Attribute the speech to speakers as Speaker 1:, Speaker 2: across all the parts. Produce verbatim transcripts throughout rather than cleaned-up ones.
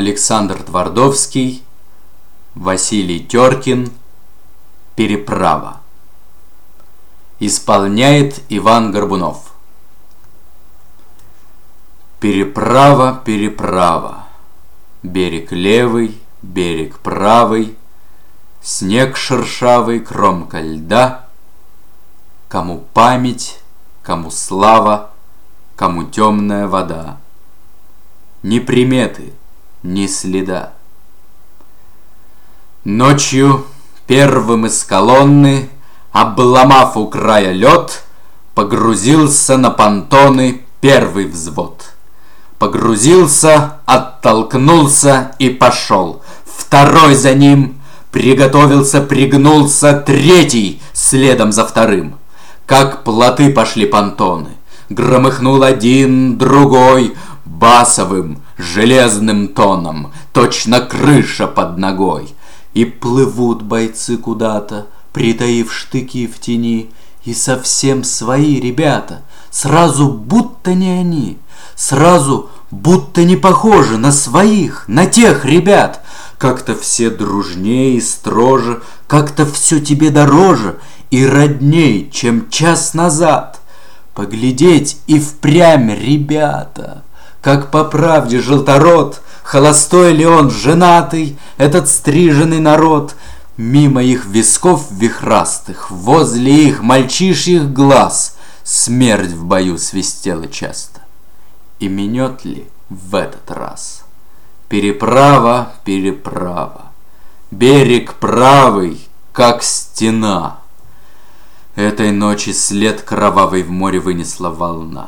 Speaker 1: Александр Твардовский, Василий Теркин. Переправа. Исполняет Иван Горбунов. Переправа, переправа, берег левый, берег правый, снег шершавый, кромка льда. Кому память, кому слава, кому темная вода. Ни приметы, ни следа. Ночью первым из колонны, обломав у края лед, погрузился на понтоны первый взвод. Погрузился, оттолкнулся и пошел. Второй за ним приготовился, пригнулся, третий следом за вторым. Как плоты пошли понтоны, громыхнул один, другой, басовым, железным тоном, точно крыша под ногой. И плывут бойцы куда-то, притаив штыки в тени, и совсем свои ребята, сразу будто не они, сразу будто не похожи на своих, на тех ребят. Как-то все дружнее и строже, как-то все тебе дороже и родней, чем час назад. Поглядеть и впрямь ребята, как по правде желторот, холостой ли он, женатый, этот стриженный народ. Мимо их висков вихрастых, возле их мальчишьих глаз смерть в бою свистела часто. И минет ли в этот раз? Переправа, переправа, берег правый, как стена. Этой ночи след кровавый в море вынесла волна.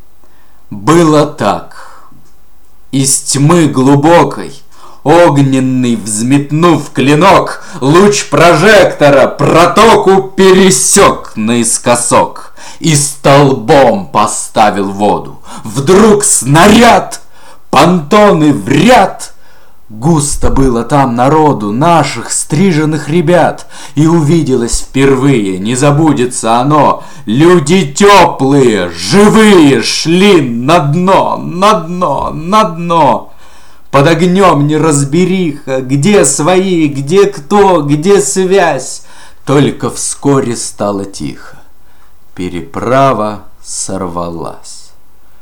Speaker 1: Было так. Из тьмы глубокой, огненный, взметнув клинок, луч прожектора протоку пересек наискосок и столбом поставил воду. Вдруг снаряд, понтоны в ряд. Густо было там народу, наших стриженных ребят, и увиделось впервые, не забудется оно, люди теплые, живые шли на дно, на дно, на дно. Под огнем неразбериха, где свои, где кто, где связь. Только вскоре стало тихо. Переправа сорвалась.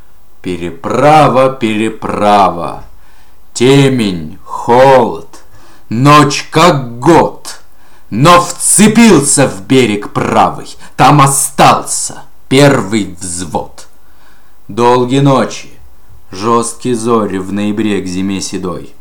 Speaker 1: Переправа, переправа. Темень, холод, ночь как год. Но вцепился в берег правый, там остался первый взвод. Долгие ночи, жесткие зори в ноябре к зиме седой.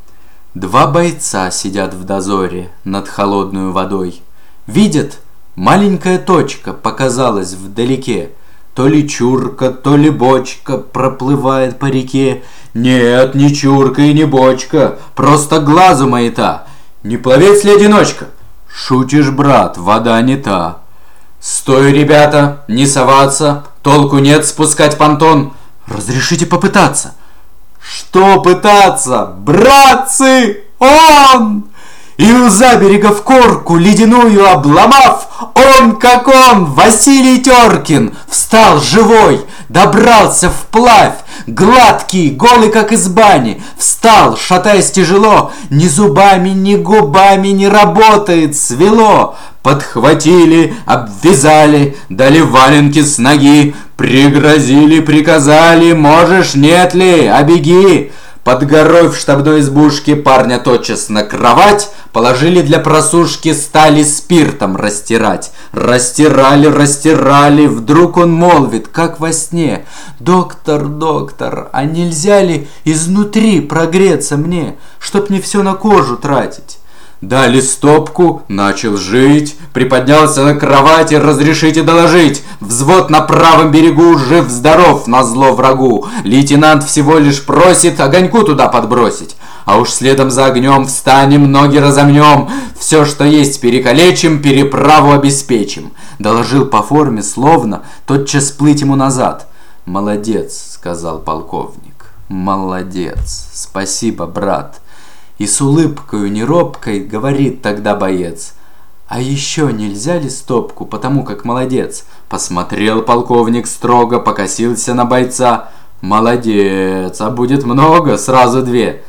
Speaker 1: Два бойца сидят в дозоре над холодной водой. Видят, маленькая точка показалась вдалеке. То ли чурка, то ли бочка проплывает по реке. Нет, не чурка и не бочка, просто глазу маята. Не пловец ли одиночка? Шутишь, брат, вода не та. Стой, ребята, не соваться, толку нет спускать понтон. Разрешите попытаться. Что пытаться, братцы, он! И у заберега в корку ледяную обломав, он, как он, Василий Теркин, встал живой, добрался вплавь, гладкий, голый, как из бани, встал, шатаясь тяжело, ни зубами, ни губами не работает, свело. Подхватили, обвязали, дали валенки с ноги, пригрозили, приказали, можешь, нет ли, обеги. Под горой в штабной избушке парня тотчас на кровать положили для просушки, стали спиртом растирать. Растирали, растирали, вдруг он молвит, как во сне: «Доктор, доктор, а нельзя ли изнутри прогреться мне, чтоб не все на кожу тратить?» Дали стопку, начал жить, приподнялся на кровати, разрешите доложить. Взвод на правом берегу, жив-здоров, назло врагу. Лейтенант всего лишь просит огоньку туда подбросить. А уж следом за огнем встанем, ноги разомнем, все, что есть, перекалечим, переправу обеспечим. Доложил по форме, словно тотчас плыть ему назад. «Молодец», — сказал полковник, — «молодец, спасибо, брат». И с улыбкою неробкой говорит тогда боец: «А еще нельзя ли стопку, потому как молодец?» Посмотрел полковник строго, покосился на бойца. «Молодец, а будет много, сразу две».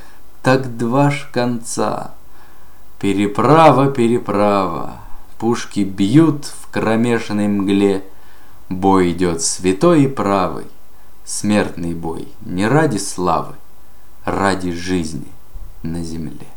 Speaker 1: так два ж конца. Переправа, переправа, пушки бьют в кромешной мгле. Бой идет святой и правый, смертный бой не ради славы, ради жизни на земле.